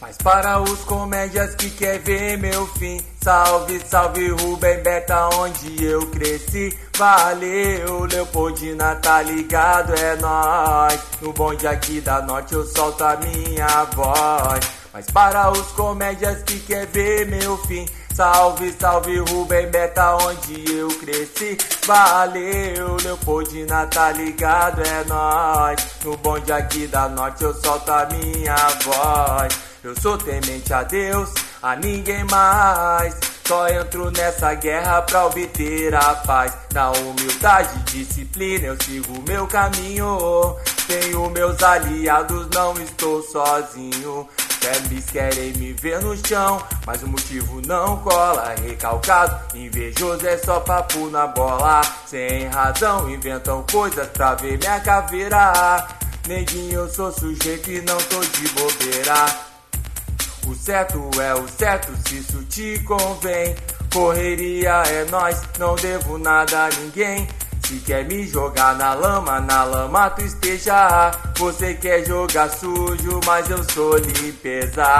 Mas para os comédias que quer ver meu fim, salve, salve Rubem Beta, onde eu cresci. Valeu, Leopoldina, tá ligado, é nóis. No bonde aqui da norte eu solto a minha voz. Mas para os comédias que quer ver meu fim, salve, salve Rubem Beta, onde eu cresci. Valeu, Leopoldina, tá ligado, é nóis. No bonde aqui da norte eu solto a minha voz. Eu sou temente a Deus, a ninguém mais. Só entro nessa guerra pra obter a paz. Na humildade e disciplina eu sigo meu caminho. Tenho meus aliados, não estou sozinho. Eles querem me ver no chão, mas o motivo não cola. Recalcado, invejoso, é só papo na bola. Sem razão, inventam coisas pra ver minha caveira. Neguinho, eu sou sujeito e não tô de bobeira. O certo é o certo, se isso te convém. Correria é nós, não devo nada a ninguém. Se quer me jogar na lama tu esteja. Você quer jogar sujo, mas eu sou limpeza.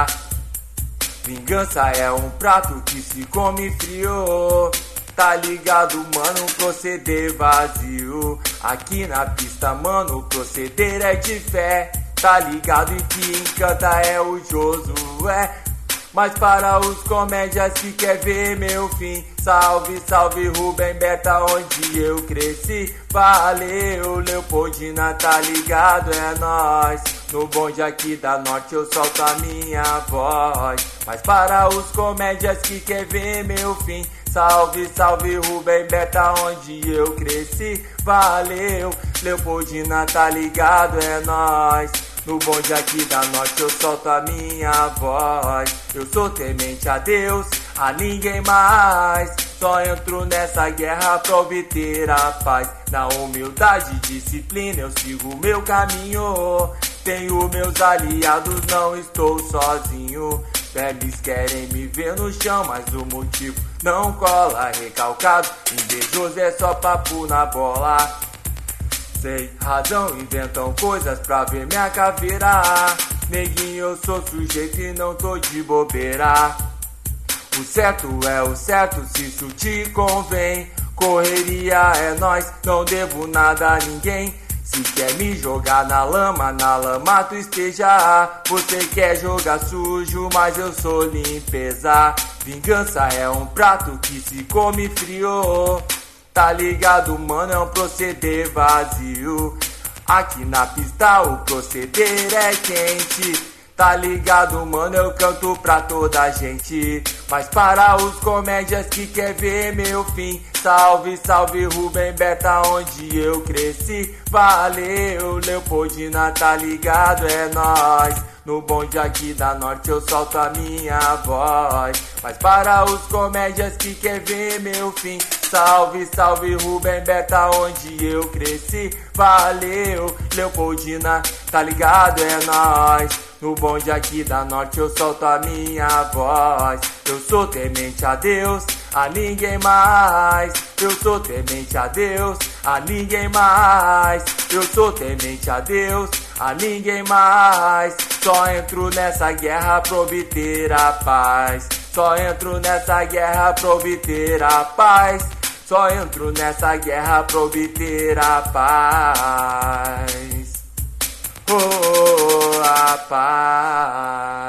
Vingança é um prato que se come frio. Tá ligado, mano, proceder vazio. Aqui na pista, mano, o proceder é de fé. Tá ligado, e que encanta é o Josué. Mas para os comédias que quer ver meu fim, salve, salve Rubem Beta, onde eu cresci. Valeu, Leopoldina, tá ligado, é nóis. No bonde aqui da norte eu solto a minha voz. Mas para os comédias que quer ver meu fim, salve, salve Rubem Beta, onde eu cresci. Valeu, Leopoldina, tá ligado, é nóis. No bonde aqui da norte eu solto a minha voz. Eu sou temente a Deus, a ninguém mais. Só entro nessa guerra pra obter a paz. Na humildade e disciplina eu sigo meu caminho. Tenho meus aliados, não estou sozinho. Eles querem me ver no chão, mas o motivo não cola. Recalcado, invejoso, é só papo na bola. Sem razão, inventam coisas pra ver minha caveira. Neguinho, eu sou sujeito e não tô de bobeira. O certo é o certo, se isso te convém. Correria é nós, não devo nada a ninguém. Se quer me jogar na lama tu esteja. Você quer jogar sujo, mas eu sou limpeza. Vingança é um prato que se come frio. Tá ligado, mano, é um proceder vazio. Aqui na pista o proceder é quente. Tá ligado, mano, eu canto pra toda a gente. Mas para os comédias que quer ver meu fim, salve, salve Rubem Beta, onde eu cresci. Valeu, Leopoldina, tá ligado, é nóis. No bonde aqui da norte eu solto a minha voz. Mas para os comédias que quer ver meu fim, salve, salve Rubem Beta, onde eu cresci. Valeu, Leopoldina, tá ligado, é nóis. No bonde aqui da norte eu solto a minha voz. Eu sou temente a Deus, a ninguém mais. Eu sou temente a Deus, a ninguém mais. Eu sou temente a Deus, a ninguém mais. Só entro nessa guerra pra obter a paz. Só entro nessa guerra pra obter a paz. Só entro nessa guerra pra obter a paz. Oh, a paz.